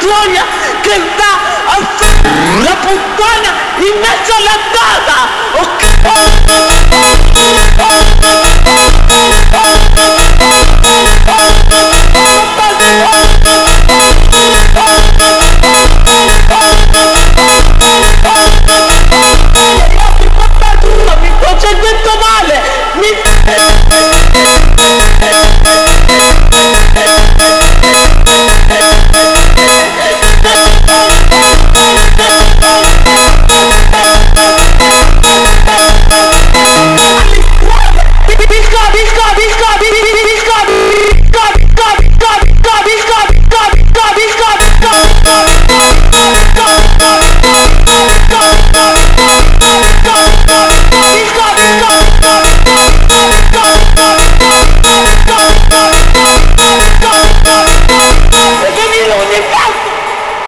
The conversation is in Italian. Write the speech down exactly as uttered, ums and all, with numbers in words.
vergogna che sta a fare la puttana in mezzo alla casa, ok?